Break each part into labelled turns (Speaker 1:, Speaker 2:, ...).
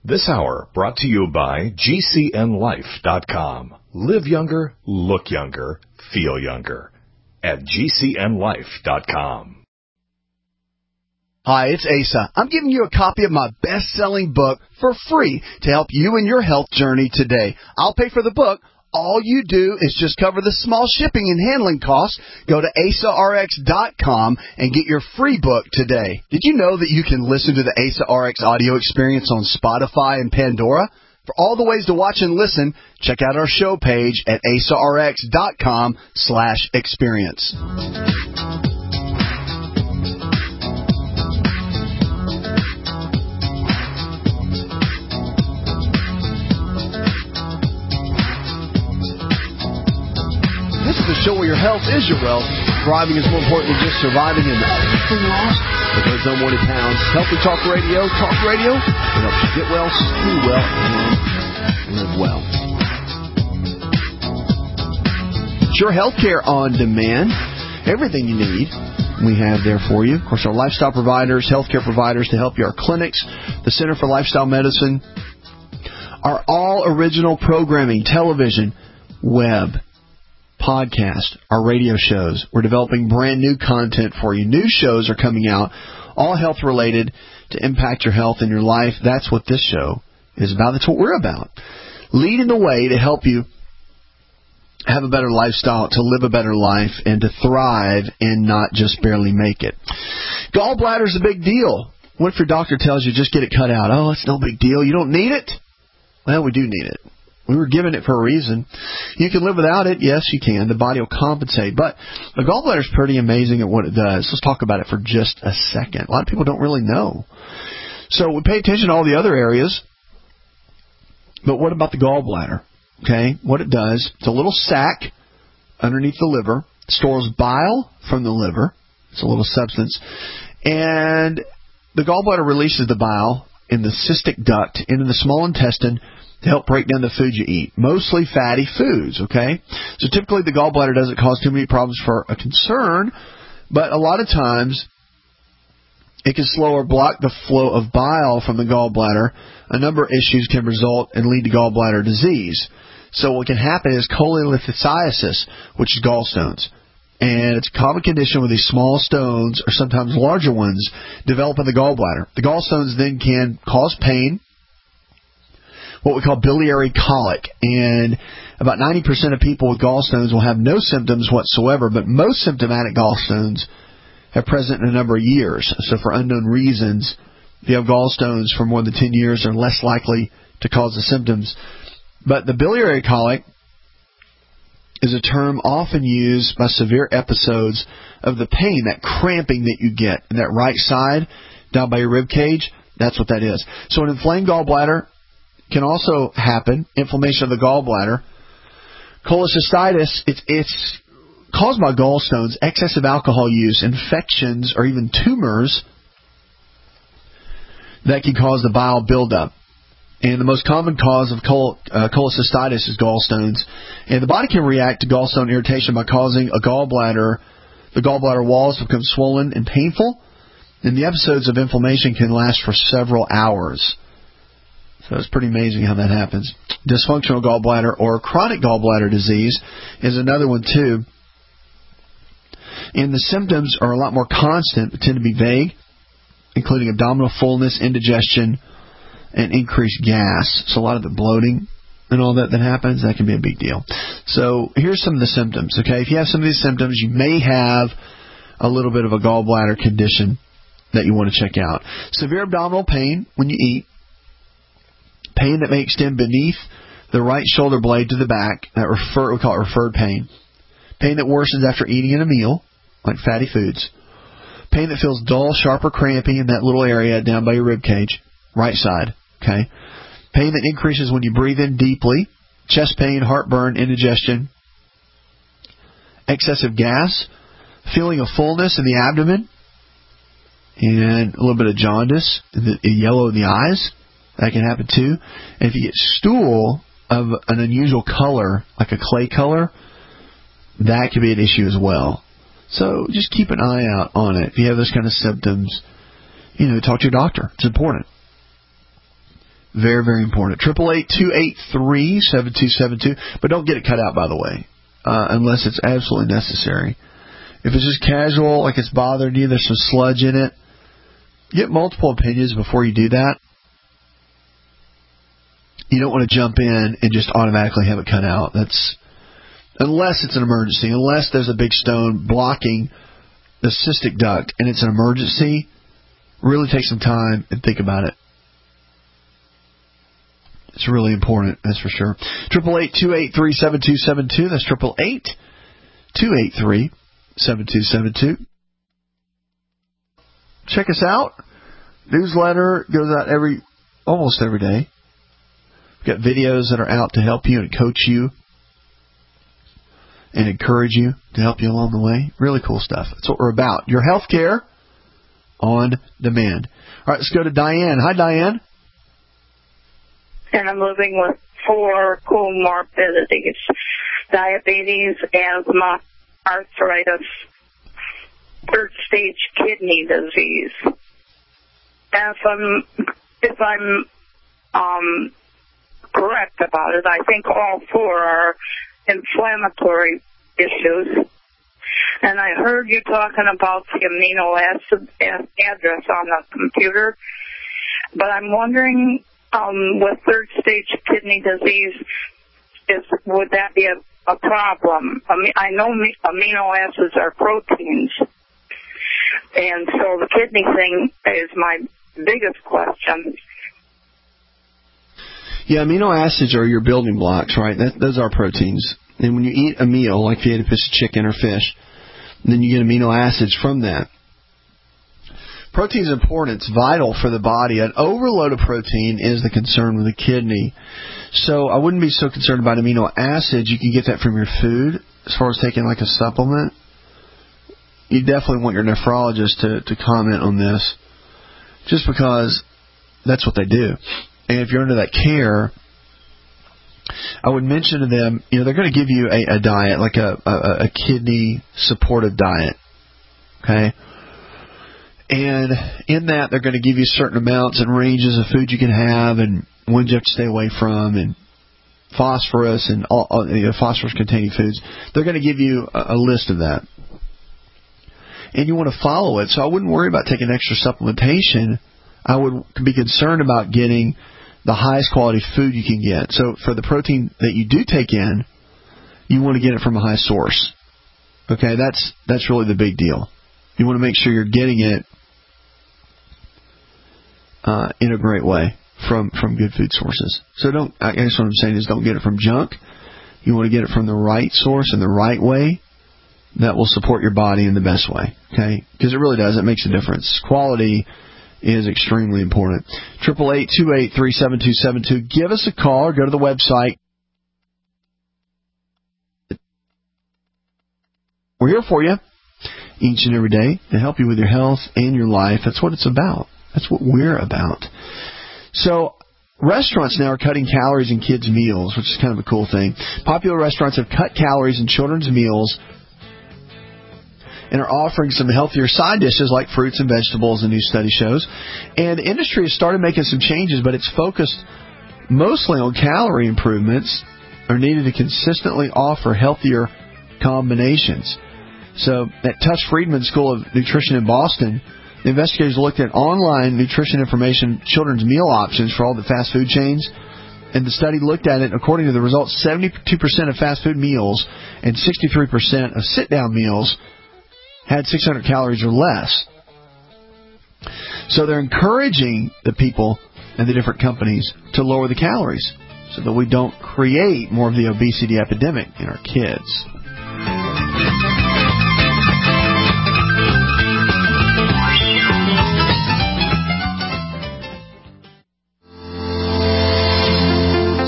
Speaker 1: This hour brought to you by GCNLife.com. Live younger, look younger, feel younger at GCNLife.com.
Speaker 2: Hi, it's Asa. I'm giving you a copy of my best-selling book for free to help you in your health journey today. I'll pay for the book. All you do is just cover the small shipping and handling costs. Go to AsaRx.com and get your free book today. Did you know that you can listen to the Asa RX audio experience on Spotify and Pandora? For all the ways to watch and listen, check out our show page at AsaRx.com/experience. This is the show where your health is your wealth. Thriving is more important than just surviving and everything lost. For those unwanted pounds, Healthy Talk Radio. Talk radio that helps you get well, do well, and live well. It's your healthcare on demand. Everything you need, we have there for you. Of course, our lifestyle providers, healthcare providers to help you, our clinics, the Center for Lifestyle Medicine, our all original programming, television, web, podcast, our radio shows. We're developing brand new content for you. New shows are coming out, all health related to impact your health and your life. That's what this show is about. That's what we're about. Leading the way to help you have a better lifestyle, to live a better life, and to thrive and not just barely make it. Gallbladder's a big deal. What if your doctor tells you just get it cut out? Oh, it's no big deal. You don't need it? Well, we do need it. We were given it for a reason. You can live without it. Yes, you can. The body will compensate. But the gallbladder is pretty amazing at what it does. Let's talk about it for just a second. A lot of people don't really know. So we pay attention to all the other areas. But what about the gallbladder? Okay, what it does, it's a little sac underneath the liver. It stores bile from the liver. It's a little substance. And the gallbladder releases the bile in the cystic duct into the small intestine to help break down the food you eat, mostly fatty foods, okay? So typically the gallbladder doesn't cause too many problems for a concern, but a lot of times it can slow or block the flow of bile from the gallbladder. A number of issues can result and lead to gallbladder disease. So what can happen is cholelithiasis, which is gallstones. And it's a common condition where these small stones, or sometimes larger ones, develop in the gallbladder. The gallstones then can cause pain, what we call biliary colic. And about 90% of people with gallstones will have no symptoms whatsoever, but most symptomatic gallstones have present in a number of years. So for unknown reasons, if you have gallstones for more than 10 years, they're less likely to cause the symptoms. But the biliary colic is a term often used by severe episodes of the pain, that cramping that you get in that right side down by your rib cage. That's what that is. So an inflamed gallbladder can also happen, inflammation of the gallbladder. Cholecystitis, it's caused by gallstones, excessive alcohol use, infections, or even tumors that can cause the bile buildup. And the most common cause of cholecystitis is gallstones. And the body can react to gallstone irritation by causing the gallbladder walls to become swollen and painful. And the episodes of inflammation can last for several hours. So it's pretty amazing how that happens. Dysfunctional gallbladder or chronic gallbladder disease is another one too. And the symptoms are a lot more constant but tend to be vague, including abdominal fullness, indigestion, and increased gas. So a lot of the bloating and all that happens, that can be a big deal. So here's some of the symptoms, okay? If you have some of these symptoms, you may have a little bit of a gallbladder condition that you want to check out. Severe abdominal pain when you eat. Pain that may extend beneath the right shoulder blade to the back. We call it referred pain. Pain that worsens after eating in a meal, like fatty foods. Pain that feels dull, sharp, or crampy in that little area down by your rib cage, right side. Okay. Pain that increases when you breathe in deeply. Chest pain, heartburn, indigestion. Excessive gas. Feeling of fullness in the abdomen. And a little bit of jaundice, yellow in the eyes. That can happen too. And if you get stool of an unusual color, like a clay color, that could be an issue as well. So just keep an eye out on it. If you have those kind of symptoms, talk to your doctor. It's important. Very, very important. 888-283-7272. But don't get it cut out, by the way, unless it's absolutely necessary. If it's just casual, like it's bothering you, there's some sludge in it, get multiple opinions before you do that. You don't want to jump in and just automatically have it cut out. Unless it's an emergency, unless there's a big stone blocking the cystic duct and it's an emergency, really take some time and think about it. It's really important, that's for sure. 888-283-7272. That's 888-283-7272. Check us out. Newsletter goes out almost every day. We've got videos that are out to help you and coach you and encourage you, to help you along the way. Really cool stuff. That's what we're about. Your healthcare on demand. All right, let's go to Diane. Hi, Diane.
Speaker 3: And I'm living with 4 comorbidities: diabetes, asthma, arthritis, 3rd stage kidney disease. If I'm correct about it, I think all 4 are inflammatory issues. And I heard you talking about the amino acid address on the computer, but I'm wondering, with 3rd stage kidney disease, would that be a problem? I know amino acids are proteins, and so the kidney thing is my biggest question.
Speaker 2: Yeah, amino acids are your building blocks, right? Those are proteins. And when you eat a meal, like if you ate a piece of chicken or fish, then you get amino acids from that. Protein is important. It's vital for the body. An overload of protein is the concern with the kidney. So I wouldn't be so concerned about amino acids. You can get that from your food. As far as taking like a supplement, you definitely want your nephrologist to comment on this, just because that's what they do. And if you're under that care, I would mention to them, they're going to give you a diet, like a kidney supportive diet. Okay? And in that, they're going to give you certain amounts and ranges of food you can have and ones you have to stay away from, and phosphorus and all phosphorus-containing foods. They're going to give you a list of that. And you want to follow it. So I wouldn't worry about taking extra supplementation. I would be concerned about getting the highest quality food you can get. So for the protein that you do take in, you want to get it from a high source. Okay, that's really the big deal. You want to make sure you're getting it in a great way from good food sources. So I guess what I'm saying is don't get it from junk. You want to get it from the right source in the right way that will support your body in the best way. Okay, because it really does. It makes a difference. Quality is extremely important. 888-283-7272. Give us a call or go to the website. We're here for you each and every day to help you with your health and your life. That's what it's about. That's what we're about. So restaurants now are cutting calories in kids' meals, which is kind of a cool thing. Popular restaurants have cut calories in children's meals and are offering some healthier side dishes like fruits and vegetables, a new study shows. And the industry has started making some changes, but it's focused mostly on calorie improvements are needed to consistently offer healthier combinations. So at Tush Friedman School of Nutrition in Boston, the investigators looked at online nutrition information, children's meal options for all the fast food chains. And the study looked at it, according to the results, 72% of fast food meals and 63% of sit-down meals had 600 calories or less. So they're encouraging the people and the different companies to lower the calories so that we don't create more of the obesity epidemic in our kids.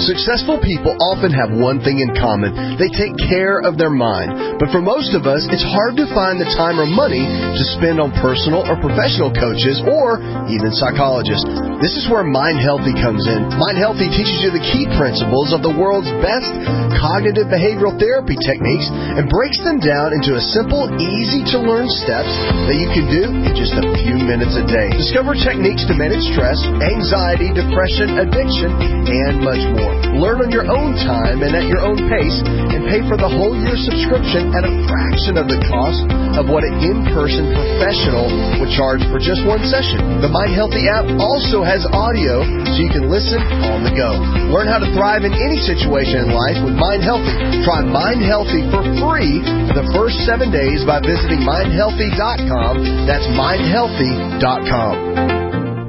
Speaker 2: Successful people often have one thing in common. They take care of their mind. But for most of us, it's hard to find the time or money to spend on personal or professional coaches or even psychologists. This is where Mind Healthy comes in. Mind Healthy teaches you the key principles of the world's best cognitive behavioral therapy techniques and breaks them down into a simple, easy-to-learn steps that you can do in just a few minutes a day. Discover techniques to manage stress, anxiety, depression, addiction, and much more. Learn on your own time and at your own pace, and pay for the whole year subscription at a fraction of the cost of what an in-person professional would charge for just one session. The Mind Healthy app also has audio so you can listen on the go. Learn how to thrive in any situation in life with Mind Healthy. Try Mind Healthy for free for the first 7 days by visiting mindhealthy.com. That's mindhealthy.com.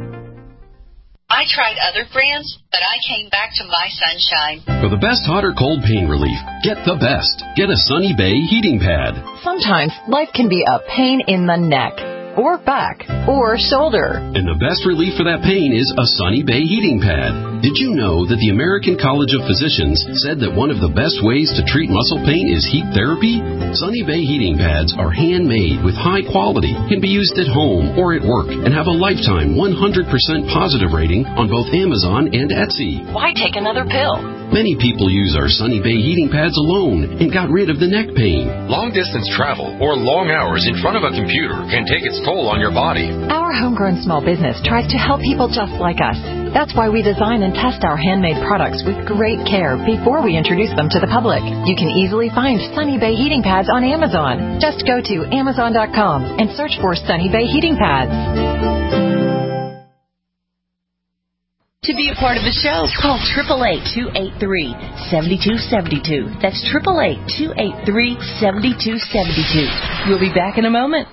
Speaker 4: I tried other brands, but I came back to My Sunshine.
Speaker 5: For the best hot or cold pain relief, get the best. Get a Sunny Bay heating pad.
Speaker 6: Sometimes life can be a pain in the neck, or back, or shoulder.
Speaker 5: And the best relief for that pain is a Sunny Bay heating pad. Did you know that the American College of Physicians said that one of the best ways to treat muscle pain is heat therapy? Sunny Bay heating pads are handmade with high quality, can be used at home or at work, and have a lifetime 100% positive rating on both Amazon and Etsy.
Speaker 6: Why take another pill?
Speaker 5: Many people use our Sunny Bay heating pads alone and got rid of the neck pain.
Speaker 7: Long-distance travel or long hours in front of a computer can take its toll on your body.
Speaker 6: Our homegrown small business tries to help people just like us. That's why we design and test our handmade products with great care before we introduce them to the public. You can easily find Sunny Bay heating pads on Amazon. Just go to Amazon.com and search for Sunny Bay heating pads.
Speaker 8: To be a part of the show, call 888-283-7272. That's 888-283-7272. We'll be back in a moment.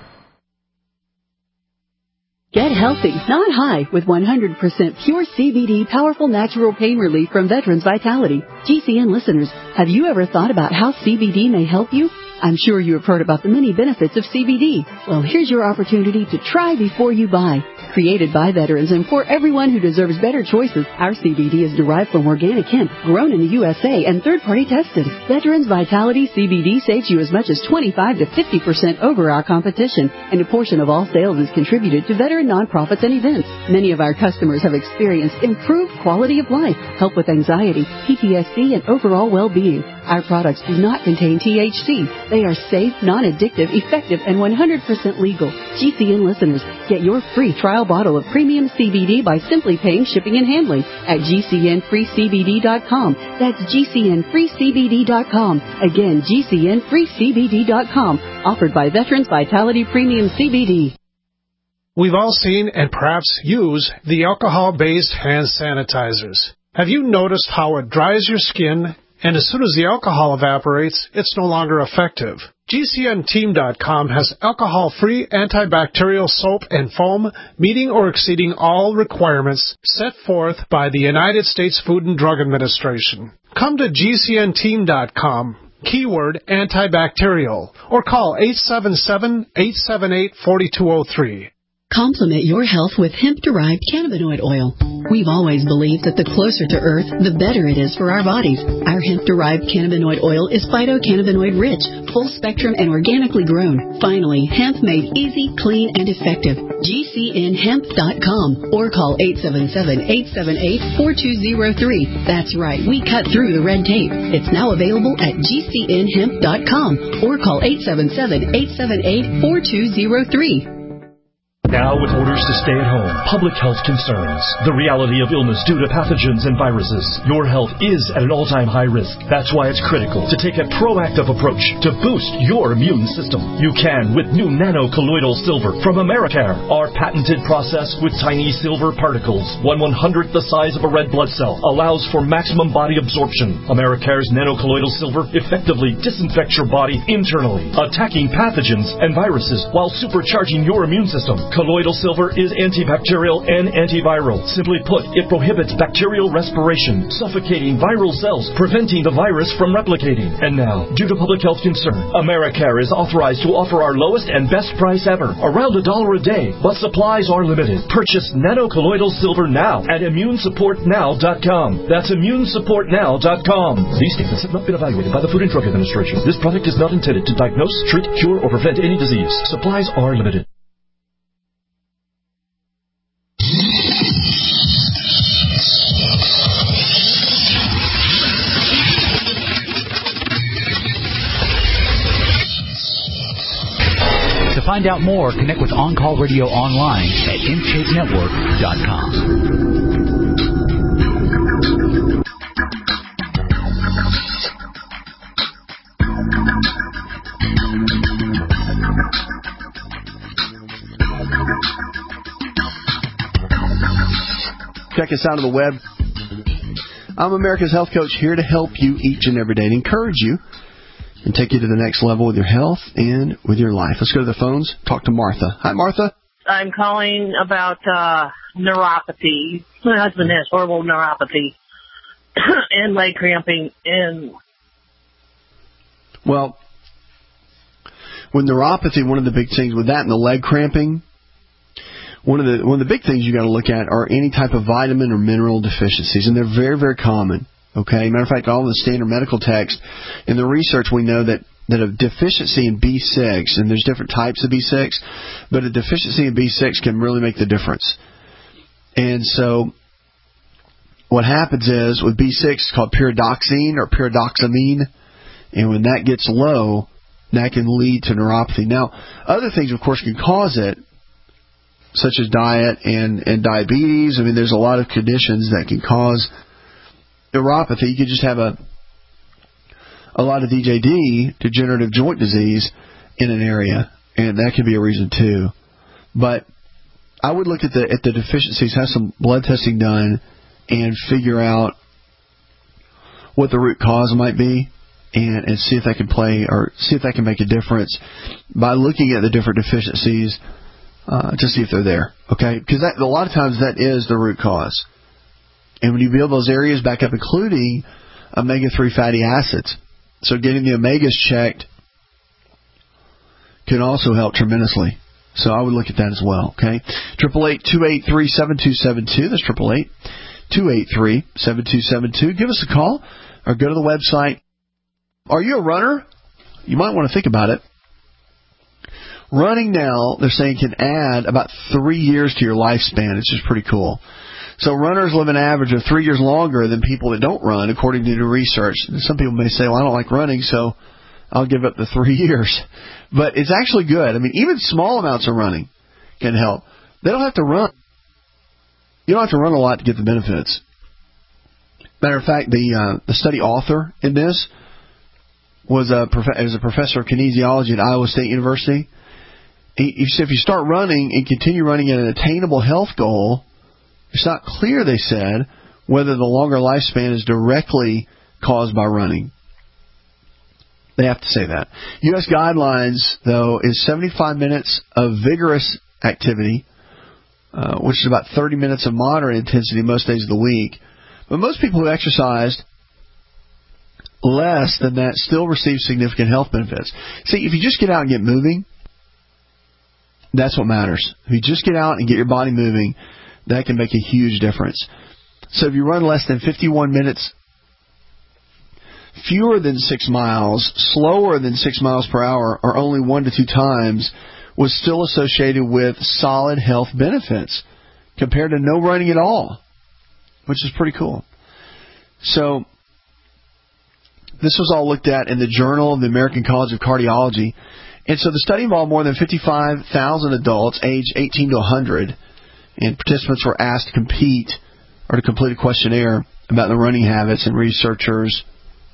Speaker 9: Get healthy, not high, with 100% pure CBD powerful natural pain relief from Veterans Vitality. GCN listeners, have you ever thought about how CBD may help you? I'm sure you have heard about the many benefits of CBD. Well, here's your opportunity to try before you buy. Created by veterans and for everyone who deserves better choices, our CBD is derived from organic hemp, grown in the USA, and third-party tested. Veterans Vitality CBD saves you as much as 25 to 50% over our competition, and a portion of all sales is contributed to veteran nonprofits and events. Many of our customers have experienced improved quality of life, help with anxiety, PTSD, and overall well-being. Our products do not contain THC. They are safe, non-addictive, effective, and 100% legal. GCN listeners, get your free trial bottle of premium CBD by simply paying shipping and handling at GCNFreeCBD.com. That's GCNFreeCBD.com. Again, GCNFreeCBD.com. Offered by Veterans Vitality Premium CBD.
Speaker 10: We've all seen and perhaps use the alcohol-based hand sanitizers. Have you noticed how it dries your skin, and as soon as the alcohol evaporates, it's no longer effective? GCNteam.com has alcohol-free antibacterial soap and foam meeting or exceeding all requirements set forth by the United States Food and Drug Administration. Come to GCNteam.com, keyword antibacterial, or call 877-878-4203.
Speaker 9: Complement your health with hemp-derived cannabinoid oil. We've always believed that the closer to Earth, the better it is for our bodies. Our hemp-derived cannabinoid oil is phytocannabinoid-rich, full-spectrum, and organically grown. Finally, hemp made easy, clean, and effective. GCNhemp.com or call 877-878-4203. That's right, we cut through the red tape. It's now available at GCNhemp.com or call 877-878-4203.
Speaker 11: Now with orders to stay at home, public health concerns, the reality of illness due to pathogens and viruses, your health is at an all-time high risk. That's why it's critical to take a proactive approach to boost your immune system. You can with new nano-colloidal silver from Americare. Our patented process with tiny silver particles, 1/100th the size of a red blood cell, allows for maximum body absorption. Americare's nano-colloidal silver effectively disinfects your body internally, attacking pathogens and viruses while supercharging your immune system. Colloidal silver is antibacterial and antiviral. Simply put, it prohibits bacterial respiration, suffocating viral cells, preventing the virus from replicating. And now, due to public health concern, AmeriCare is authorized to offer our lowest and best price ever, around $1 a day, but supplies are limited. Purchase nanocolloidal silver now at ImmuneSupportNow.com. That's ImmuneSupportNow.com. These statements have not been evaluated by the Food and Drug Administration. This product is not intended to diagnose, treat, cure, or prevent any disease. Supplies are limited.
Speaker 12: To find out more, connect with On Call Radio online at InShapeNetwork.com.
Speaker 2: Check us out on the web. I'm America's Health Coach, here to help you each and every day and encourage you and take you to the next level with your health and with your life. Let's go to the phones. Talk to Martha. Hi, Martha.
Speaker 13: I'm calling about neuropathy. My husband has horrible neuropathy and leg cramping.
Speaker 2: Well, with neuropathy, one of the big things with that and the leg cramping, one of the big things you got to look at are any type of vitamin or mineral deficiencies, and they're very, very common. Okay, matter of fact, all the standard medical text in the research, we know that a deficiency in B6, and there's different types of B6, but a deficiency in B6 can really make the difference. And so what happens is with B6, it's called pyridoxine or pyridoxamine, and when that gets low, that can lead to neuropathy. Now, other things, of course, can cause it, such as diet and diabetes. I mean, there's a lot of conditions that can cause neuropathy. You could just have a lot of DJD, degenerative joint disease, in an area, and that could be a reason too. But I would look at the deficiencies, have some blood testing done, and figure out what the root cause might be, and see if that can play or see if that can make a difference by looking at the different deficiencies to see if they're there. Okay, because a lot of times that is the root cause. And when you build those areas back up, including omega-3 fatty acids, so getting the omegas checked can also help tremendously. So I would look at that as well. Okay, 888-283-7272. That's 888-283-7272. Give us a call or go to the website. Are you a runner? You might want to think about it. Running now, they're saying, can add about 3 years to your lifespan. It's just pretty cool. So runners live an average of 3 years longer than people that don't run, according to new research. Some people may say, well, I don't like running, so I'll give up the 3 years. But it's actually good. I mean, even small amounts of running can help. They don't have to run. You don't have to run a lot to get the benefits. Matter of fact, the study author in this was a professor of kinesiology at Iowa State University. He said if you start running and continue running at an attainable health goal, it's not clear, they said, whether the longer lifespan is directly caused by running. They have to say that. U.S. guidelines, though, is 75 minutes of vigorous activity, which is about 30 minutes of moderate intensity most days of the week. But most people who exercised less than that still receive significant health benefits. See, if you just get out and get moving, that's what matters. If you just get out and get your body moving, that can make a huge difference. So if you run less than 51 minutes, fewer than 6 miles, slower than 6 miles per hour, or only 1 to 2 times, was still associated with solid health benefits compared to no running at all, which is pretty cool. So this was all looked at in the Journal of the American College of Cardiology. And so the study involved more than 55,000 adults aged 18 to 100, and participants were asked to complete a questionnaire about their running habits, and researchers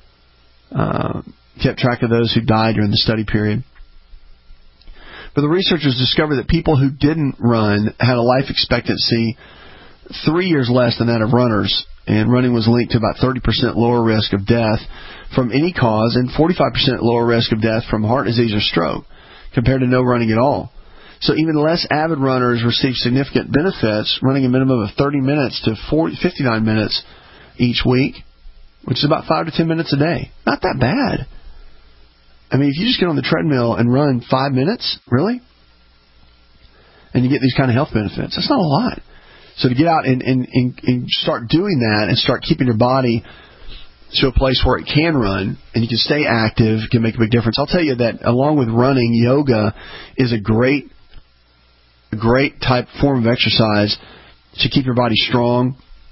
Speaker 2: kept track of those who died during the study period. But the researchers discovered that people who didn't run had a life expectancy 3 years less than that of runners, and running was linked to about 30% lower risk of death from any cause and 45% lower risk of death from heart disease or stroke compared to no running at all. So even less avid runners receive significant benefits, running a minimum of 30 minutes to 59 minutes each week, which is about 5 to 10 minutes a day. Not that bad. I mean, if you just get on the treadmill and run 5 minutes, really, and you get these kind of health benefits, that's not a lot. So to get out and start doing that and start keeping your body to a place where it can run and you can stay active, can make a big difference. I'll tell you that along with running, yoga is a great type form of exercise to keep your body strong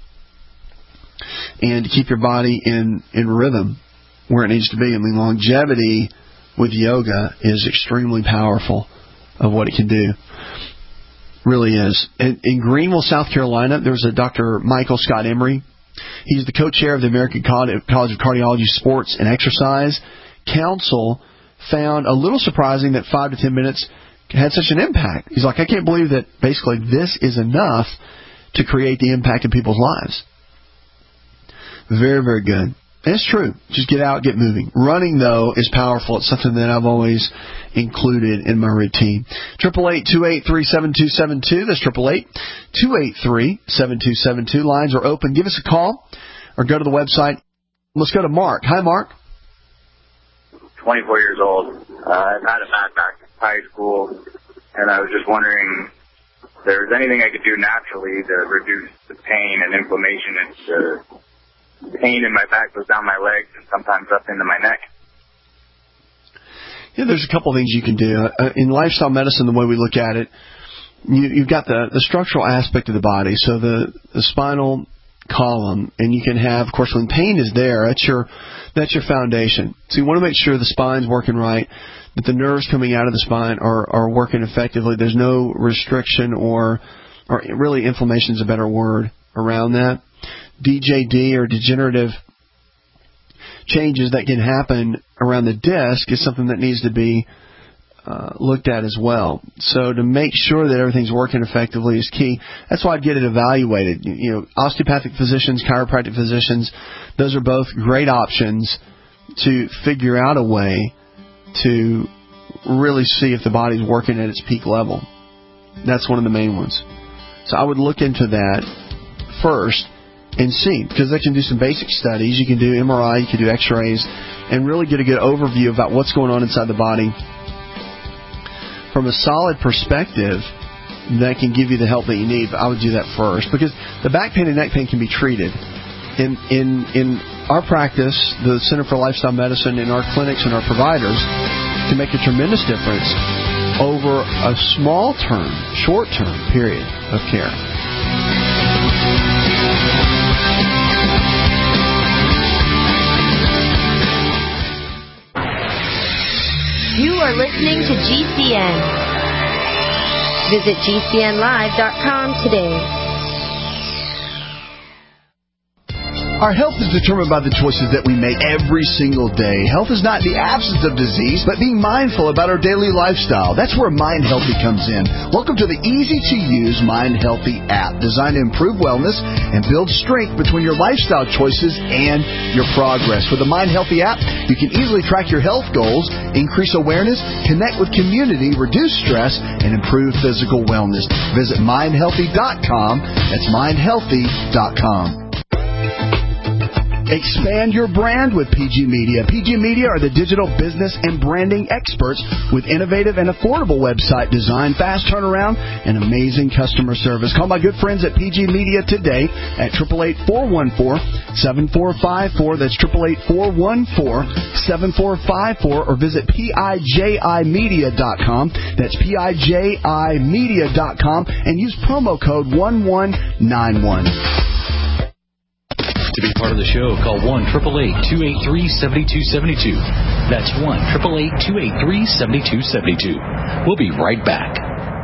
Speaker 2: and to keep your body in rhythm where it needs to be. I mean, longevity with yoga is extremely powerful of what it can do. Really is. In Greenville, South Carolina, there's a Dr. Michael Scott Emery. He's the co-chair of the American College of Cardiology, Sports, and Exercise Council. Found a little surprising that 5 to 10 minutes had such an impact. He's like, I can't believe that basically this is enough to create the impact in people's lives. Very, very good. And it's true. Just get out, get moving. Running, though, is powerful. It's something that I've always included in my routine. 888-283-7272. That's 888-283-7272. Lines are open. Give us a call or go to the website. Let's go to Mark. Hi, Mark.
Speaker 14: 24 years old. I've had a bad back since high school, and I was just wondering if there's anything I could do naturally to reduce the pain and inflammation. It's pain in my back goes down my legs and sometimes up into my neck.
Speaker 2: Yeah, there's a couple of things you can do. In lifestyle medicine, the way we look at it, you've got the structural aspect of the body, so the spinal column, and you can have, of course, when pain is there, that's your foundation. So you want to make sure the spine's working right, that the nerves coming out of the spine are working effectively. There's no restriction or really inflammation is a better word around that. DJD or degenerative changes that can happen around the disc is something that needs to be looked at as well. So to make sure that everything's working effectively is key. That's why I'd get it evaluated. You know, osteopathic physicians, chiropractic physicians, those are both great options to figure out a way to really see if the body's working at its peak level. That's one of the main ones. So I would look into that first and see, because they can do some basic studies. You can do MRI, you can do x-rays, and really get a good overview about what's going on inside the body from a solid perspective that can give you the help that you need. But I would do that first, because the back pain and neck pain can be treated. In our practice, the Center for Lifestyle Medicine, in our clinics and our providers, can make a tremendous difference over a short-term period of care.
Speaker 15: You are listening to GCN. Visit GCNlive.com today.
Speaker 2: Our health is determined by the choices that we make every single day. Health is not the absence of disease, but being mindful about our daily lifestyle. That's where Mind Healthy comes in. Welcome to the easy-to-use Mind Healthy app, designed to improve wellness and build strength between your lifestyle choices and your progress. With the Mind Healthy app, you can easily track your health goals, increase awareness, connect with community, reduce stress, and improve physical wellness. Visit mindhealthy.com. That's mindhealthy.com. Expand your brand with PG Media. PG Media are the digital business and branding experts with innovative and affordable website design, fast turnaround, and amazing customer service. Call my good friends at PG Media today at 888-414-7454. That's 888-414-7454, or visit PIJImedia.com. That's PIJImedia.com, and use promo code 1191.
Speaker 12: To be part of the show, call 1-888-283-7272. That's 1-888-283-7272. We'll be right back.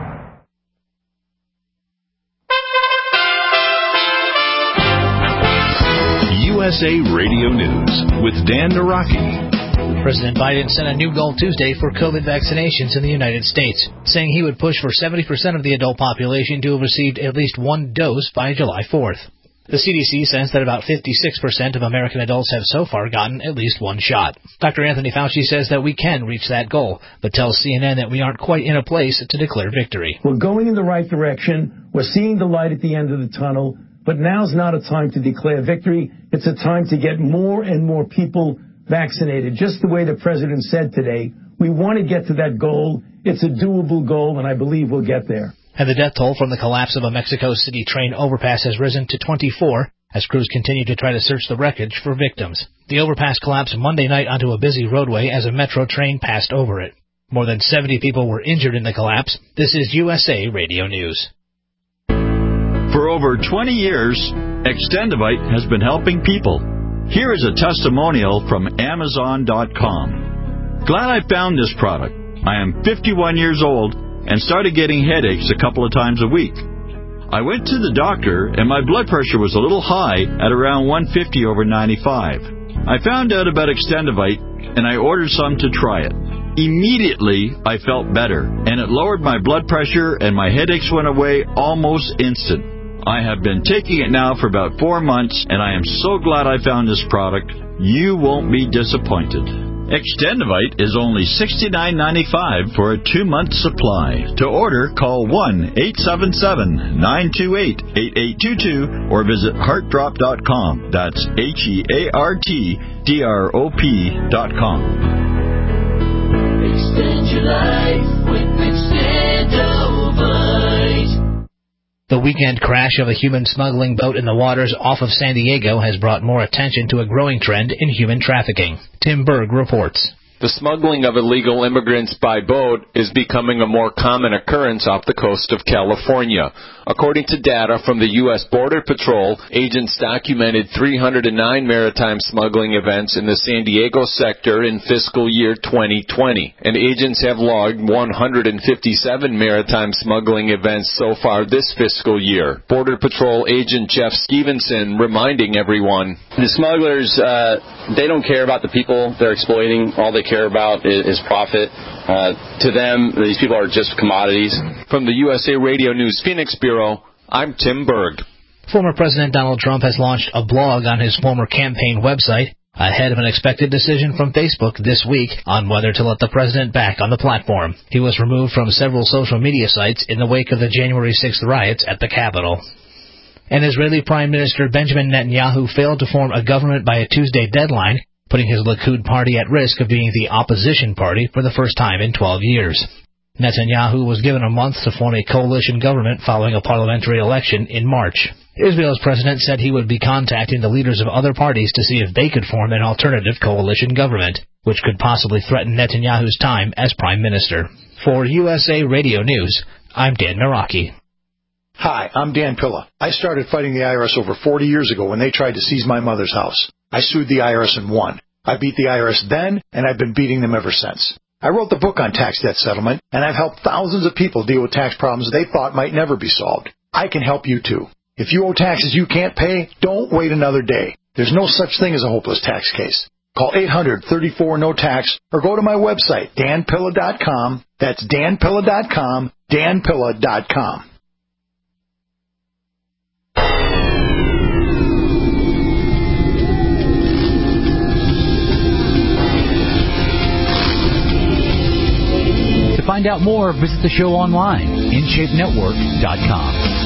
Speaker 1: USA Radio News with Dan Naraki.
Speaker 16: President Biden set a new goal Tuesday for COVID vaccinations in the United States, saying he would push for 70% of the adult population to have received at least one dose by July 4th. The CDC says that about 56% of American adults have so far gotten at least one shot. Dr. Anthony Fauci says that we can reach that goal, but tells CNN that we aren't quite in a place to declare victory.
Speaker 17: We're going in the right direction. We're seeing the light at the end of the tunnel, but now's not a time to declare victory. It's a time to get more and more people vaccinated, just the way the president said today. We want to get to that goal. It's a doable goal, and I believe we'll get there.
Speaker 16: And the death toll from the collapse of a Mexico City train overpass has risen to 24 as crews continue to try to search the wreckage for victims. The overpass collapsed Monday night onto a busy roadway as a metro train passed over it. More than 70 people were injured in the collapse. This is USA Radio News.
Speaker 18: For over 20 years, Extendivite has been helping people. Here is a testimonial from Amazon.com. Glad I found this product. I am 51 years old and started getting headaches a couple of times a week. I went to the doctor and my blood pressure was a little high at around 150 over 95. I found out about Extendivite and I ordered some to try it. Immediately, I felt better and it lowered my blood pressure and my headaches went away almost instant. I have been taking it now for about 4 months and I am so glad I found this product. You won't be disappointed. Extendivite is only $69.95 for a 2-month supply. To order, call 1-877-928-8822 or visit heartdrop.com. That's HEARTDROP.com.
Speaker 19: Extend your life with Extendivite.
Speaker 16: The weekend crash of a human smuggling boat in the waters off of San Diego has brought more attention to a growing trend in human trafficking. Tim Berg reports.
Speaker 20: The smuggling of illegal immigrants by boat is becoming a more common occurrence off the coast of California. According to data from the U.S. Border Patrol, agents documented 309 maritime smuggling events in the San Diego sector in fiscal year 2020, and agents have logged 157 maritime smuggling events so far this fiscal year. Border Patrol agent Jeff Stevenson reminding everyone,
Speaker 21: the smugglers, they don't care about the people they're exploiting. All they care about is profit. To them, these people are just commodities.
Speaker 20: From the USA Radio News Phoenix Bureau, I'm Tim Berg.
Speaker 16: Former President Donald Trump has launched a blog on his former campaign website ahead of an expected decision from Facebook this week on whether to let the president back on the platform. He was removed from several social media sites in the wake of the January 6th riots at the Capitol. And Israeli Prime Minister Benjamin Netanyahu failed to form a government by a Tuesday deadline, putting his Likud party at risk of being the opposition party for the first time in 12 years. Netanyahu was given a month to form a coalition government following a parliamentary election in March. Israel's president said he would be contacting the leaders of other parties to see if they could form an alternative coalition government, which could possibly threaten Netanyahu's time as prime minister. For USA Radio News, I'm Dan Meraki.
Speaker 22: Hi, I'm Dan Pilla. I started fighting the IRS over 40 years ago when they tried to seize my mother's house. I sued the IRS and won. I beat the IRS then, and I've been beating them ever since. I wrote the book on tax debt settlement, and I've helped thousands of people deal with tax problems they thought might never be solved. I can help you too. If you owe taxes you can't pay, don't wait another day. There's no such thing as a hopeless tax case. Call 800-34-NO-TAX or go to my website, danpilla.com. That's danpilla.com, danpilla.com.
Speaker 12: To find out more, visit the show online, InShapeNetwork.com.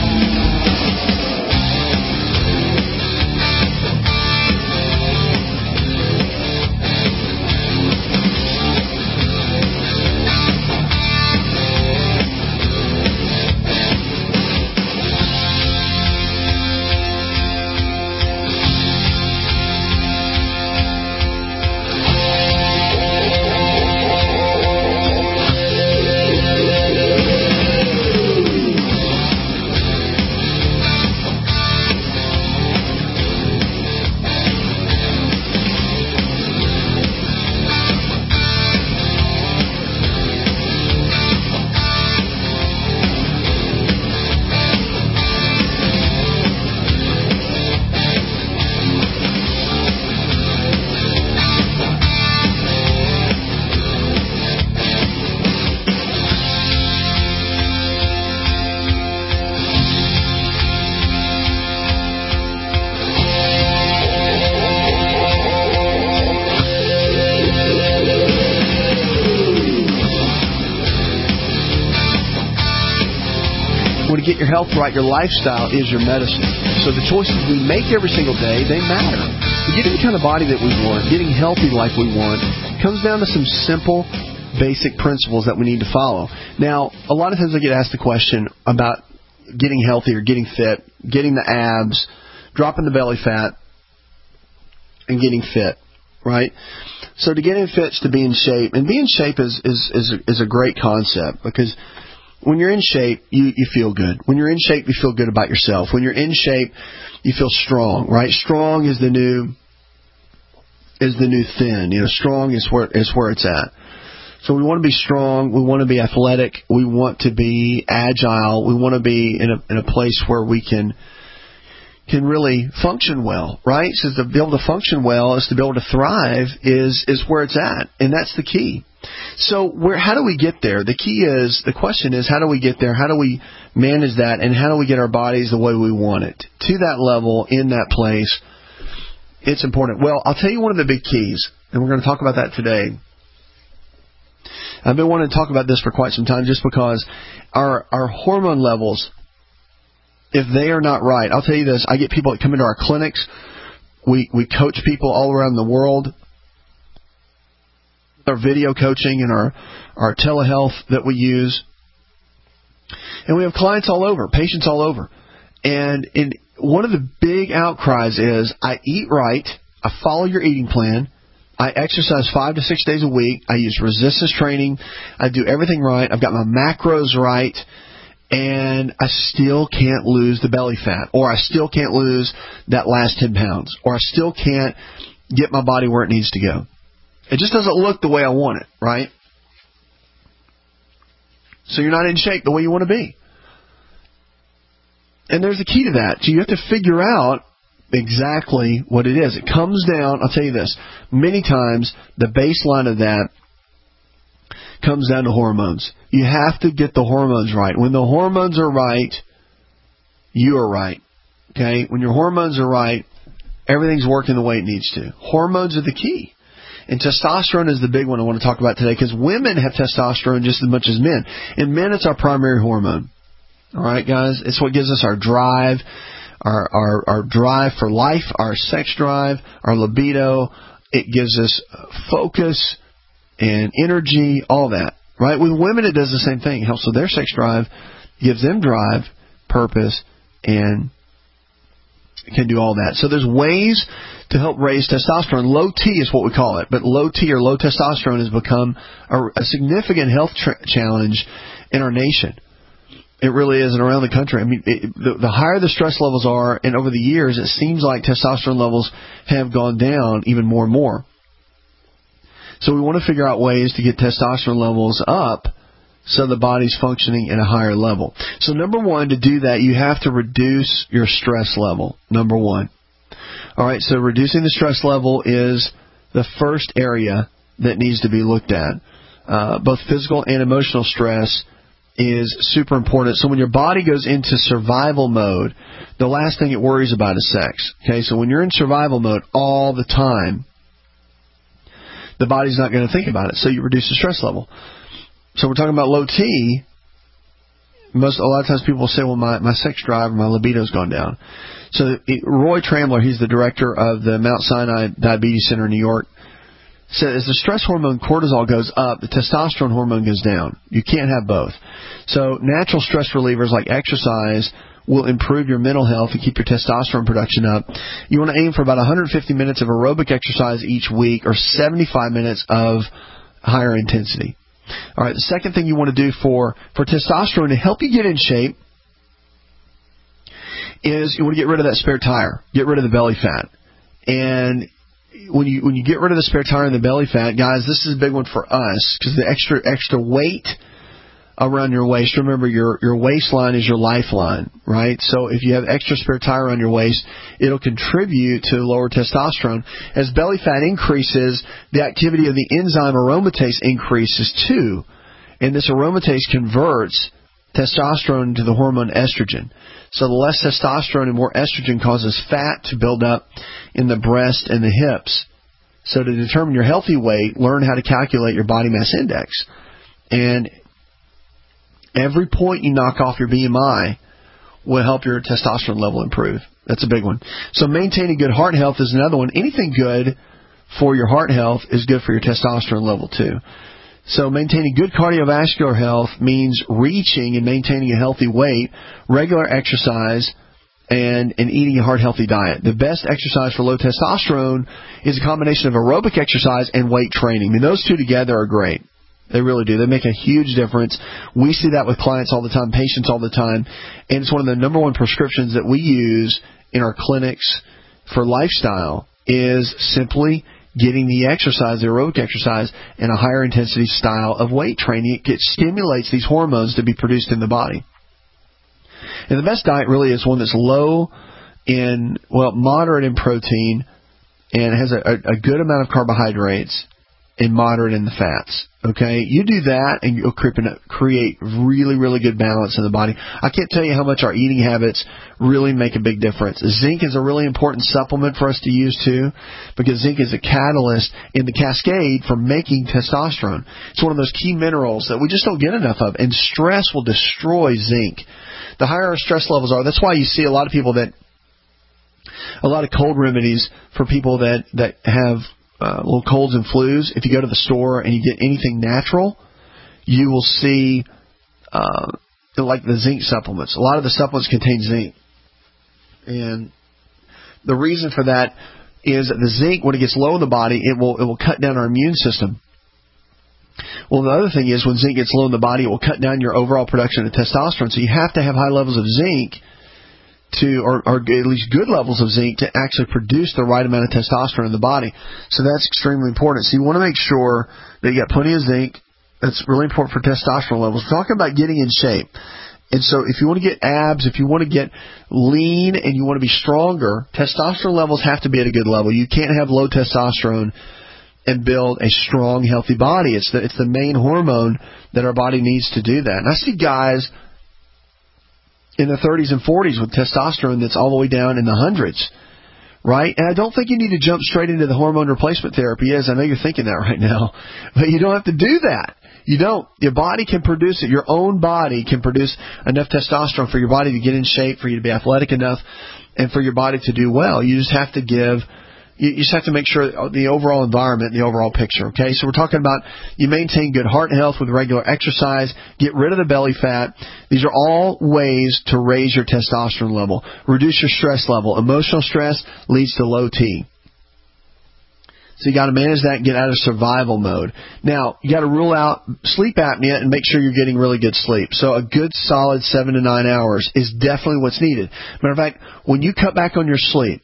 Speaker 2: your health right, your lifestyle is your medicine. So the choices we make every single day, they matter. Getting the kind of body that we want, getting healthy like we want, comes down to some simple, basic principles that we need to follow. Now, a lot of times I get asked the question about getting healthy or getting fit, getting the abs, dropping the belly fat, and getting fit, right? So to get in fit is to be in shape, and be in shape is a great concept, because when you're in shape, you feel good. When you're in shape, you feel good about yourself. When you're in shape, you feel strong, right? Strong is the new thin. You know, strong is where it's at. So we want to be strong. We want to be athletic. We want to be agile. We want to be in a place where we can really function well, right? So to be able to function well is to be able to thrive is where it's at, and that's the key. So how do we get there? The question is, how do we get there? How do we manage that? And how do we get our bodies the way we want it? To that level, in that place, it's important. Well, I'll tell you one of the big keys, and we're going to talk about that today. I've been wanting to talk about this for quite some time, just because our hormone levels, if they are not right, I'll tell you this, I get people that come into our clinics. We coach people all around the world. Our video coaching and our telehealth that we use. And we have clients all over, patients all over. And one of the big outcries is, I eat right, I follow your eating plan, I exercise 5 to 6 days a week, I use resistance training, I do everything right, I've got my macros right, and I still can't lose the belly fat, or I still can't lose that last 10 pounds, or I still can't get my body where it needs to go. It just doesn't look the way I want it, right? So you're not in shape the way you want to be. And there's a key to that. So you have to figure out exactly what it is. It comes down, I'll tell you this, many times the baseline of that comes down to hormones. You have to get the hormones right. When the hormones are right, you are right. Okay? When your hormones are right, everything's working the way it needs to. Hormones are the key. And testosterone is the big one I want to talk about today, because women have testosterone just as much as men. In men, it's our primary hormone. All right, guys? It's what gives us our drive, our drive for life, our sex drive, our libido. It gives us focus and energy, all that. Right? With women, it does the same thing. It helps with their sex drive, gives them drive, purpose, and can do all that. So there's ways to help raise testosterone. Low T is what we call it, but low T or low testosterone has become a significant health challenge in our nation. It really is, and around the country. I mean, the higher the stress levels are, and over the years, it seems like testosterone levels have gone down even more and more. So we want to figure out ways to get testosterone levels up so the body's functioning at a higher level. So number one, to do that, you have to reduce your stress level. Number one. All right, so reducing the stress level is the first area that needs to be looked at. Both physical and emotional stress is super important. So when your body goes into survival mode, the last thing it worries about is sex. Okay, so when you're in survival mode all the time, the body's not going to think about it, so you reduce the stress level. So we're talking about low T. A lot of times people will say, well, my sex drive or my libido's gone down. So Roy Trammler, he's the director of the Mount Sinai Diabetes Center in New York, said as the stress hormone cortisol goes up, the testosterone hormone goes down. You can't have both. So natural stress relievers like exercise will improve your mental health and keep your testosterone production up. You want to aim for about 150 minutes of aerobic exercise each week, or 75 minutes of higher intensity. All right, the second thing you want to do for testosterone to help you get in shape is you want to get rid of that spare tire, get rid of the belly fat. And when you get rid of the spare tire and the belly fat, guys, this is a big one for us, because the extra weight around your waist. Remember, your waistline is your lifeline, right? So if you have extra spare tire on your waist, it'll contribute to lower testosterone. As belly fat increases, the activity of the enzyme aromatase increases too. And this aromatase converts testosterone into the hormone estrogen. So the less testosterone and more estrogen causes fat to build up in the breast and the hips. So to determine your healthy weight, learn how to calculate your body mass index. And every point you knock off your BMI will help your testosterone level improve. That's a big one. So maintaining good heart health is another one. Anything good for your heart health is good for your testosterone level too. So maintaining good cardiovascular health means reaching and maintaining a healthy weight, regular exercise, and eating a heart-healthy diet. The best exercise for low testosterone is a combination of aerobic exercise and weight training. I mean, those two together are great. They really do. They make a huge difference. We see that with clients all the time, patients all the time, and it's one of the number one prescriptions that we use in our clinics for lifestyle is simply getting the exercise, the aerobic exercise, and a higher intensity style of weight training. It stimulates these hormones to be produced in the body. And the best diet really is one that's low in, moderate in protein and has a good amount of carbohydrates and moderate in the fats. Okay? You do that and you'll create really, really good balance in the body. I can't tell you how much our eating habits really make a big difference. Zinc is a really important supplement for us to use too, because zinc is a catalyst in the cascade for making testosterone. It's one of those key minerals that we just don't get enough of, and stress will destroy zinc. The higher our stress levels are, that's why you see a lot of people a lot of cold remedies for people that have little colds and flus. If you go to the store and you get anything natural, you will see like the zinc supplements. A lot of the supplements contain zinc. And the reason for that is that the zinc, when it gets low in the body, it will cut down our immune system. Well, the other thing is when zinc gets low in the body, it will cut down your overall production of testosterone. So you have to have high levels of zinc or at least good levels of zinc to actually produce the right amount of testosterone in the body. So that's extremely important. So you want to make sure that you got plenty of zinc. That's really important for testosterone levels. We're talking about getting in shape. And so if you want to get abs, if you want to get lean and you want to be stronger, testosterone levels have to be at a good level. You can't have low testosterone and build a strong, healthy body. It's the main hormone that our body needs to do that. And I see guys in their 30s and 40s with testosterone that's all the way down in the hundreds, right? And I don't think you need to jump straight into the hormone replacement therapy. Yes, I know you're thinking that right now, but you don't have to do that. You don't. Your body can produce it. Your own body can produce enough testosterone for your body to get in shape, for you to be athletic enough, and for your body to do well. You just have to You just have to make sure the overall environment, the overall picture, okay? So we're talking about you maintain good heart health with regular exercise, get rid of the belly fat. These are all ways to raise your testosterone level. Reduce your stress level. Emotional stress leads to low T. So you got to manage that and get out of survival mode. Now, you got to rule out sleep apnea and make sure you're getting really good sleep. So a good solid 7 to 9 hours is definitely what's needed. Matter of fact, when you cut back on your sleep,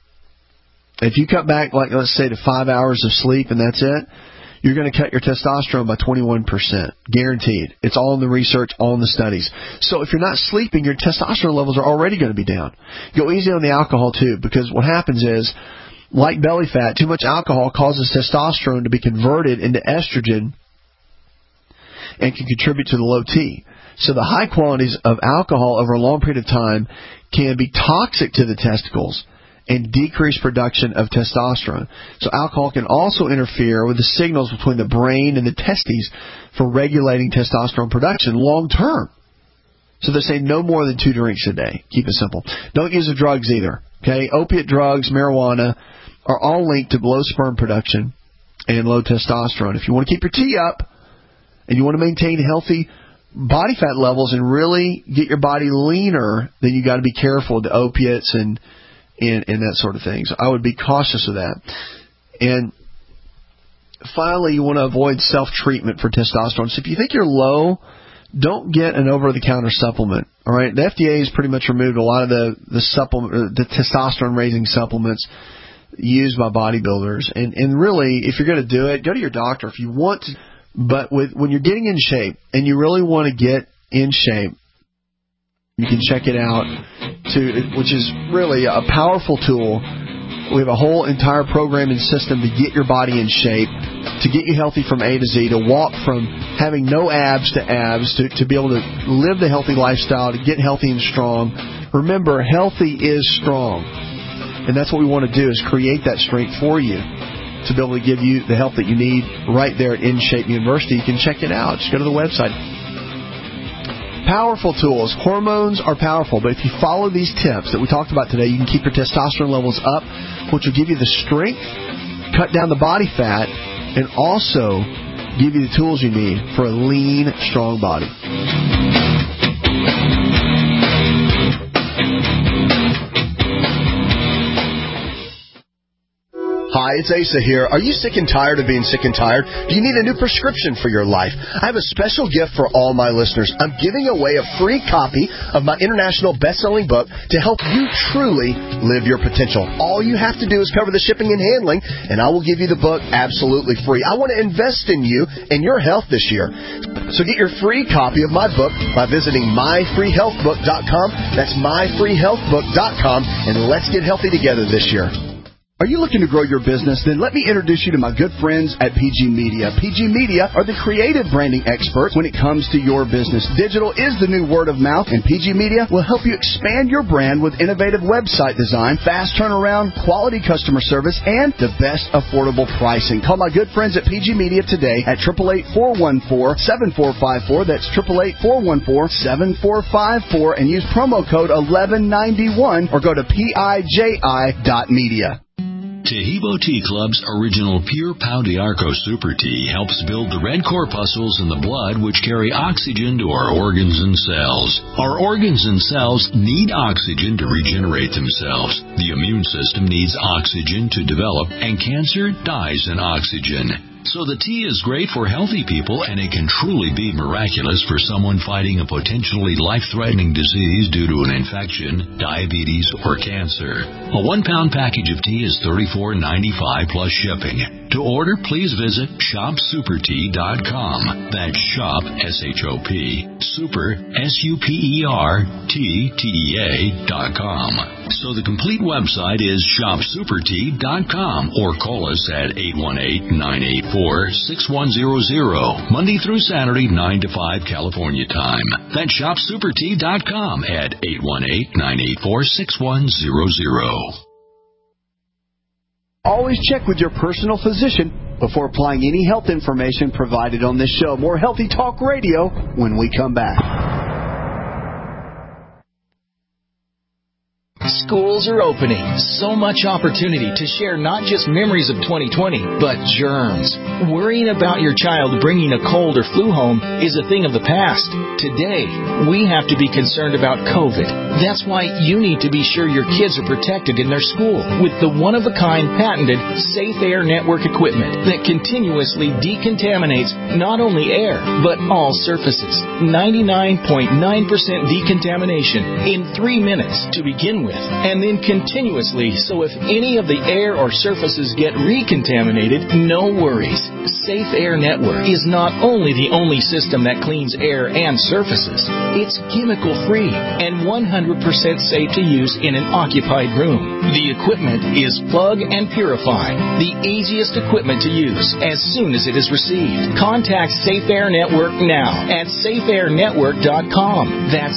Speaker 2: if you cut back, like let's say to 5 hours of sleep and that's it, you're going to cut your testosterone by 21%. Guaranteed. It's all in the research, all in the studies. So if you're not sleeping, your testosterone levels are already going to be down. Go easy on the alcohol too, because what happens is, like belly fat, too much alcohol causes testosterone to be converted into estrogen and can contribute to the low T. So the high quantities of alcohol over a long period of time can be toxic to the testicles and decrease production of testosterone. So alcohol can also interfere with the signals between the brain and the testes for regulating testosterone production long term. So they're saying no more than 2 drinks a day. Keep it simple. Don't use the drugs either. Okay, opiate drugs, marijuana are all linked to low sperm production and low testosterone. If you want to keep your T up and you want to maintain healthy body fat levels and really get your body leaner, then you got to be careful with the opiates and that sort of thing. So I would be cautious of that. And finally, you want to avoid self-treatment for testosterone. So if you think you're low, don't get an over-the-counter supplement. All right, the FDA has pretty much removed a lot of the testosterone-raising supplements used by bodybuilders. And really, if you're going to do it, go to your doctor if you want to. But when you're getting in shape and you really want to get in shape, you can check it out, which is really a powerful tool. We have a whole entire program and system to get your body in shape, to get you healthy from A to Z, to walk from having no abs to abs, to be able to live the healthy lifestyle, to get healthy and strong. Remember, healthy is strong. And that's what we want to do, is create that strength for you to be able to give you the help that you need right there at InShape University. You can check it out. Just go to the website. Powerful tools. Hormones are powerful, but if you follow these tips that we talked about today, you can keep your testosterone levels up, which will give you the strength, cut down the body fat, and also give you the tools you need for a lean, strong body. Hi, it's Asa here. Are you sick and tired of being sick and tired? Do you need a new prescription for your life? I have a special gift for all my listeners. I'm giving away a free copy of my international best-selling book to help you truly live your potential. All you have to do is cover the shipping and handling, and I will give you the book absolutely free. I want to invest in you and your health this year. So get your free copy of my book by visiting myfreehealthbook.com. That's myfreehealthbook.com, and let's get healthy together this year. Are you looking to grow your business? Then let me introduce you to my good friends at PG Media. PG Media are the creative branding experts when it comes to your business. Digital is the new word of mouth, and PG Media will help you expand your brand with innovative website design, fast turnaround, quality customer service, and the best affordable pricing. Call my good friends at PG Media today at 888-414-7454. That's 888-414-7454, and use promo code 1191 or go to PIJI.media.
Speaker 3: Tahibo Tea Club's original Pure Pau d'Arco Super Tea helps build the red corpuscles in the blood which carry oxygen to our organs and cells. Our organs and cells need oxygen to regenerate themselves. The immune system needs oxygen to develop, and cancer dies in oxygen. So the tea is great for healthy people, and it can truly be miraculous for someone fighting a potentially life-threatening disease due to an infection, diabetes, or cancer. A 1-pound package of tea is $34.95 plus shipping. To order, please visit shopsupertea.com. That's shop, S-H-O-P, super, SUPERTTEA.com. So the complete website is shopsupertea.com, or call us at 818-984-6100, Monday through Saturday, 9 to 5 California time. That's shopsupertea.com at 818-984-6100.
Speaker 2: Always check with your personal physician before applying any health information provided on this show. More Healthy Talk Radio when we come back.
Speaker 4: Schools are opening. So much opportunity to share not just memories of 2020, but germs. Worrying about your child bringing a cold or flu home is a thing of the past. Today, we have to be concerned about COVID. That's why you need to be sure your kids are protected in their school with the one-of-a-kind patented Safe Air Network equipment that continuously decontaminates not only air, but all surfaces. 99.9% decontamination in 3 minutes to begin with, and then continuously, so if any of the air or surfaces get recontaminated, no worries. Safe Air Network is not only the only system that cleans air and surfaces, it's chemical-free and 100% safe to use in an occupied room. The equipment is plug and purify, the easiest equipment to use as soon as it is received. Contact Safe Air Network now at safeairnetwork.com. That's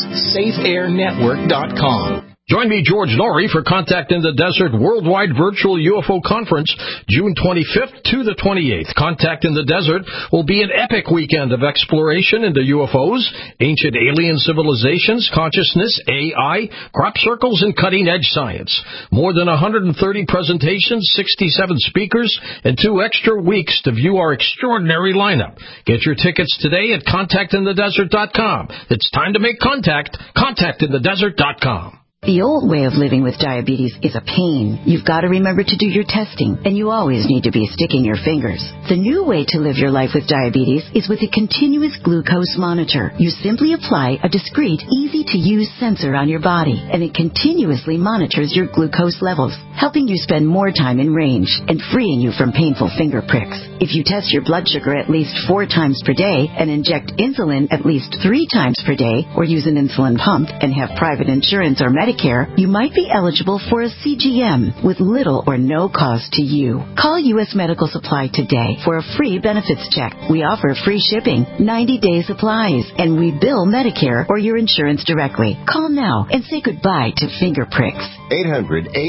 Speaker 4: safeairnetwork.com.
Speaker 23: Join me, George Norrie, for Contact in the Desert Worldwide Virtual UFO Conference, June 25th to the 28th. Contact in the Desert will be an epic weekend of exploration into UFOs, ancient alien civilizations, consciousness, AI, crop circles, and cutting-edge science. More than 130 presentations, 67 speakers, and 2 extra weeks to view our extraordinary lineup. Get your tickets today at contactinthedesert.com. It's time to make contact. Contactinthedesert.com.
Speaker 24: The old way of living with diabetes is a pain. You've got to remember to do your testing, and you always need to be sticking your fingers. The new way to live your life with diabetes is with a continuous glucose monitor. You simply apply a discreet, easy-to-use sensor on your body, and it continuously monitors your glucose levels, helping you spend more time in range and freeing you from painful finger pricks. If you test your blood sugar at least 4 times per day and inject insulin at least 3 times per day, or use an insulin pump and have private insurance or Medicare, you might be eligible for a CGM with little or no cost to you. Call U.S. Medical Supply today for a free benefits check. We offer free shipping, 90-day supplies, and we bill Medicare or your insurance directly. Call now and say goodbye to finger pricks.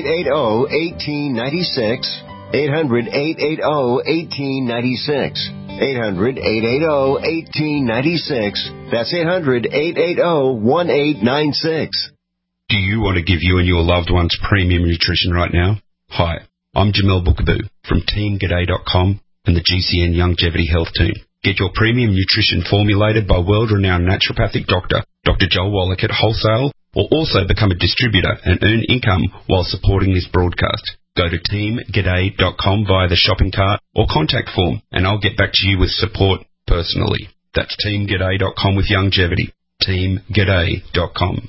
Speaker 25: 800-880-1896. 800-880-1896.
Speaker 5: 800-880-1896. That's 800-880-1896.
Speaker 6: Do you want to give you and your loved ones premium nutrition right now? Hi, I'm Jamel Bookaboo from TeamGaday.com and the GCN Longevity Health Team. Get your premium nutrition formulated by world-renowned naturopathic doctor, Dr. Joel Wallach at Wholesale, or also become a distributor and earn income while supporting this broadcast. Go to TeamGaday.com via the shopping cart or contact form, and I'll get back to you with support personally. That's TeamGaday.com with Longevity. TeamGaday.com.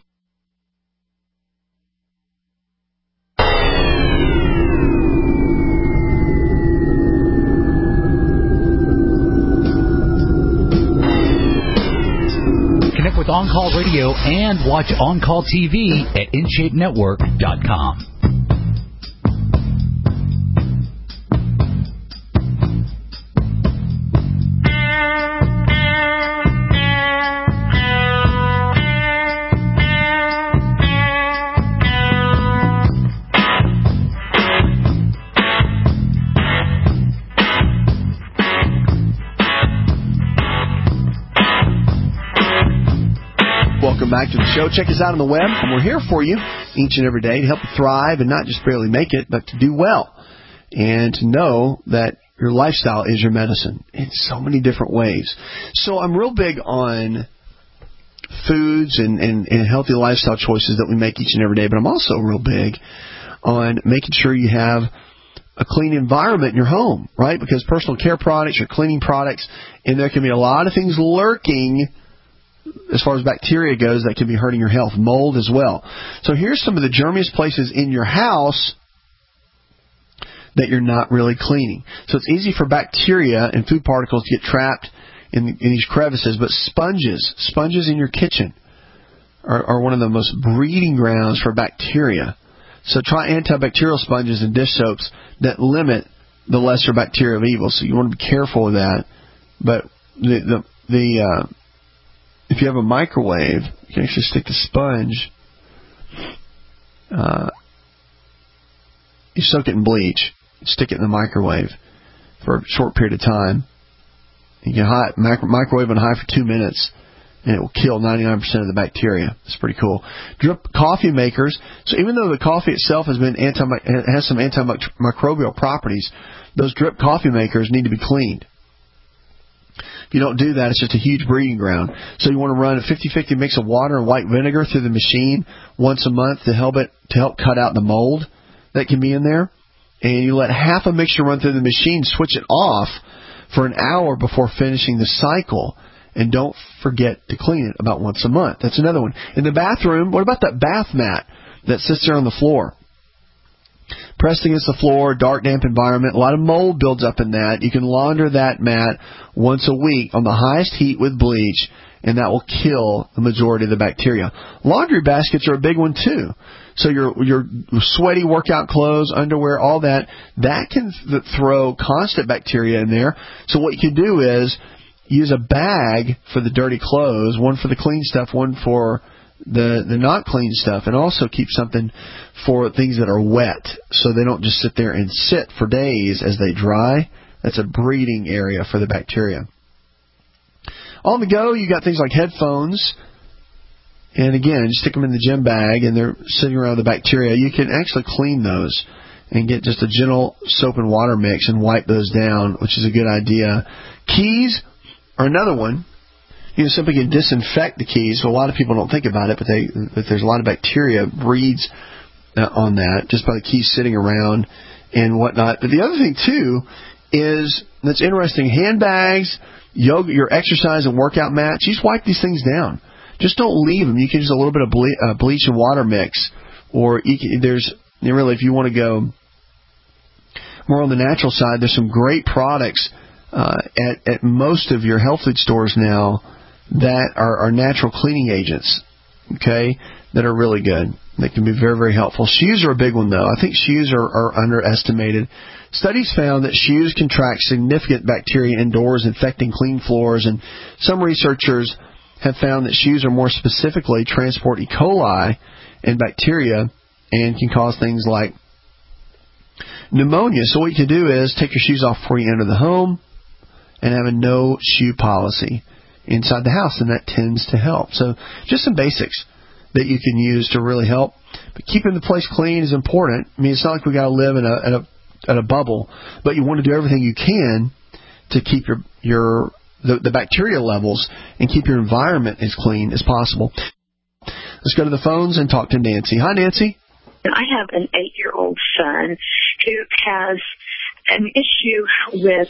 Speaker 12: Connect with On Call Radio and watch On Call TV at InShapeNetwork.com.
Speaker 2: Welcome back to the show. Check us out on the web, and we're here for you each and every day to help you thrive and not just barely make it, but to do well and to know that your lifestyle is your medicine in so many different ways. So I'm real big on foods and healthy lifestyle choices that we make each and every day, but I'm also real big on making sure you have a clean environment in your home, right? Because personal care products are cleaning products, and there can be a lot of things lurking as far as bacteria goes that can be hurting your health, mold as well. So here's some of the germiest places in your house that you're not really cleaning. So it's easy for bacteria and food particles to get trapped in these crevices, but sponges in your kitchen are one of the most breeding grounds for bacteria. So try antibacterial sponges and dish soaps that limit the lesser bacteria of evil. So you want to be careful with that. But if you have a microwave, you can actually stick the sponge. You soak it in bleach, stick it in the microwave for a short period of time. You can microwave on high for 2 minutes, and it will kill 99% of the bacteria. It's pretty cool. Drip coffee makers. So even though the coffee itself has some antimicrobial properties, those drip coffee makers need to be cleaned. If you don't do that, it's just a huge breeding ground. So you want to run a 50-50 mix of water and white vinegar through the machine once a month to help cut out the mold that can be in there. And you let half a mixture run through the machine, switch it off for an hour before finishing the cycle. And don't forget to clean it about once a month. That's another one. In the bathroom, what about that bath mat that sits there on the floor? Pressed against the floor, dark, damp environment, a lot of mold builds up in that. You can launder that mat once a week on the highest heat with bleach, and that will kill the majority of the bacteria. Laundry baskets are a big one, too. So your sweaty workout clothes, underwear, all that can throw constant bacteria in there. So what you can do is use a bag for the dirty clothes, one for the clean stuff, one for the not clean stuff, and also keep something for things that are wet so they don't just sit there and sit for days as they dry. That's a breeding area for the bacteria. On the go, you got things like headphones, and again, just stick them in the gym bag and they're sitting around the bacteria. You can actually clean those and get just a gentle soap and water mix and wipe those down, which is a good idea. Keys are another one. You simply can disinfect the keys. So a lot of people don't think about it, but there's a lot of bacteria breeds on that just by the keys sitting around and whatnot. But the other thing too is that's interesting. Handbags, yoga, your exercise and workout mats. You just wipe these things down. Just don't leave them. You can use a little bit of bleach and water mix, or if you want to go more on the natural side, there's some great products at most of your health food stores now that are natural cleaning agents, okay, that are really good. They can be very, very helpful. Shoes are a big one, though. I think shoes are underestimated. Studies found that shoes can track significant bacteria indoors, infecting clean floors, and some researchers have found that shoes are more specifically transport E. coli and bacteria and can cause things like pneumonia. So what you can do is take your shoes off before you enter the home, and have a no shoe policy inside the house, and that tends to help. So just some basics that you can use to really help. But keeping the place clean is important. I mean, it's not like we got to live in a bubble, but you want to do everything you can to keep the bacteria levels and keep your environment as clean as possible. Let's go to the phones and talk to Nancy. Hi, Nancy.
Speaker 7: I have an 8-year-old son who has an issue with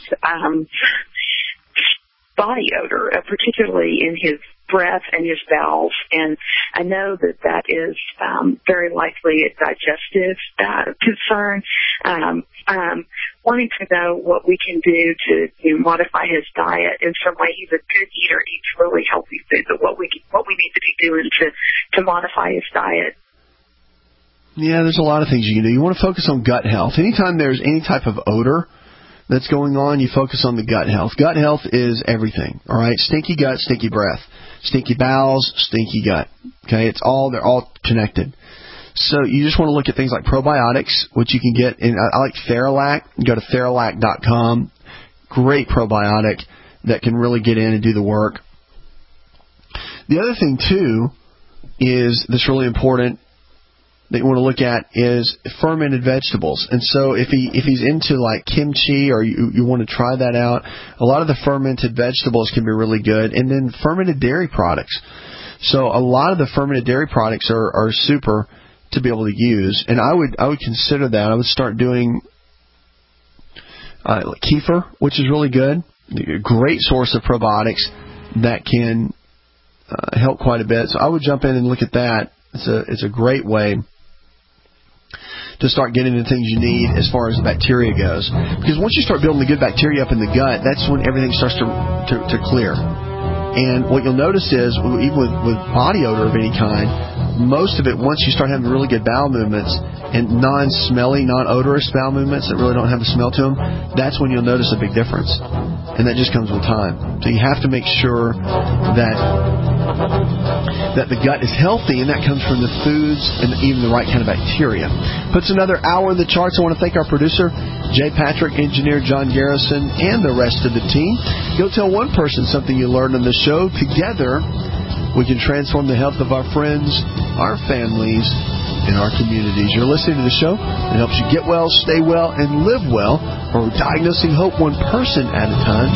Speaker 7: body odor, particularly in his breath and his bowels, and I know that is very likely a digestive concern. Wanting to know what we can do to modify his diet in some way. He's a good eater, eats really healthy food, but what we need to be doing to modify his diet.
Speaker 2: Yeah, there's a lot of things you can do. You want to focus on gut health. Anytime there's any type of odor that's going on, you focus on the gut health. Gut health is everything, all right? Stinky gut, stinky breath. Stinky bowels, stinky gut. Okay, they're all connected. So you just want to look at things like probiotics, which you can get in. I like Theralac. Go to Theralac.com. Great probiotic that can really get in and do the work. The other thing too is that's really important that you want to look at is fermented vegetables. And so if he's into like kimchi, or you want to try that out, a lot of the fermented vegetables can be really good. And then fermented dairy products. So a lot of the fermented dairy products are super to be able to use. And I would consider that. I would start doing like kefir, which is really good. A great source of probiotics that can help quite a bit. So I would jump in and look at that. It's a great way to start getting the things you need as far as bacteria goes. Because once you start building the good bacteria up in the gut, that's when everything starts to clear. And what you'll notice is, even with body odor of any kind, most of it, once you start having really good bowel movements and non-smelly, non-odorous bowel movements that really don't have a smell to them, that's when you'll notice a big difference. And that just comes with time. So you have to make sure that the gut is healthy, and that comes from the foods and even the right kind of bacteria. Puts another hour in the charts. I want to thank our producer, Jay Patrick, engineer John Garrison, and the rest of the team. Go tell one person something you learned on the show. Together, we can transform the health of our friends, our families, and our communities. You're listening to the show that helps you get well, stay well, and live well, or diagnosing hope one person at a time.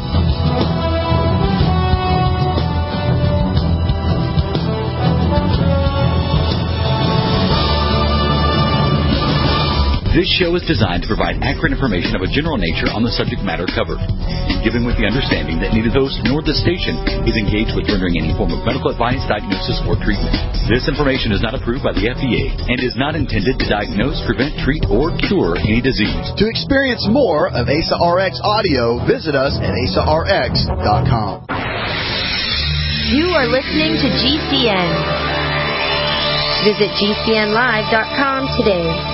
Speaker 12: This show is designed to provide accurate information of a general nature on the subject matter covered, given with the understanding that neither host nor the station is engaged with rendering any form of medical advice, diagnosis, or treatment. This information is not approved by the FDA and is not intended to diagnose, prevent, treat, or cure any disease.
Speaker 2: To experience more of ASA RX audio, visit us at asarx.com.
Speaker 15: You are listening to GCN. Visit GCNlive.com today.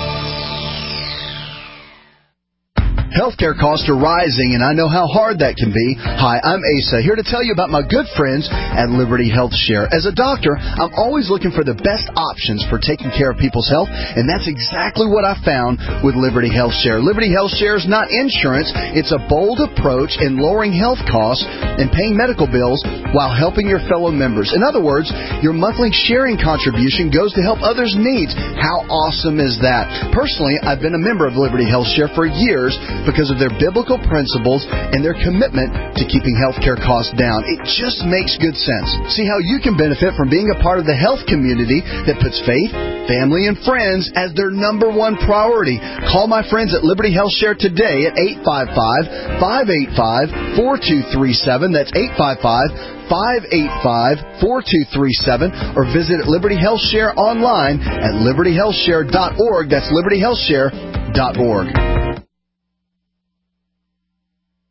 Speaker 2: Healthcare costs are rising, and I know how hard that can be. Hi, I'm Asa, here to tell you about my good friends at Liberty Health Share. As a doctor, I'm always looking for the best options for taking care of people's health, and that's exactly what I found with Liberty Health Share. Liberty Health Share is not insurance. It's a bold approach in lowering health costs and paying medical bills while helping your fellow members. In other words, your monthly sharing contribution goes to help others' needs. How awesome is that? Personally, I've been a member of Liberty Health Share for years because of their biblical principles and their commitment to keeping healthcare costs down. It just makes good sense. See how you can benefit from being a part of the health community that puts faith, family, and friends as their number one priority. Call my friends at Liberty Health Share today at 855-585-4237. That's 855-585-4237, or visit Liberty Health Share online at libertyhealthshare.org. That's libertyhealthshare.org.